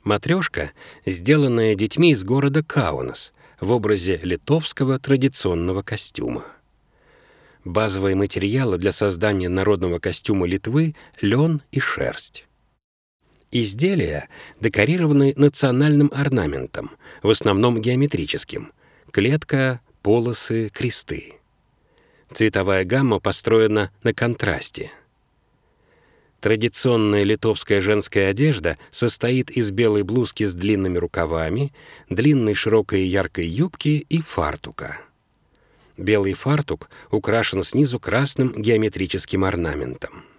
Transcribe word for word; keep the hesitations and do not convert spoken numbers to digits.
Матрешка, сделанная детьми из города Каунас в образе литовского традиционного костюма. Базовые материалы для создания народного костюма Литвы — лен и шерсть. Изделия декорированы национальным орнаментом, в основном геометрическим — клетка, полосы, кресты. Цветовая гамма построена на контрасте. Традиционная литовская женская одежда состоит из белой блузки с длинными рукавами, длинной широкой и яркой юбки и фартука. Белый фартук украшен снизу красным геометрическим орнаментом.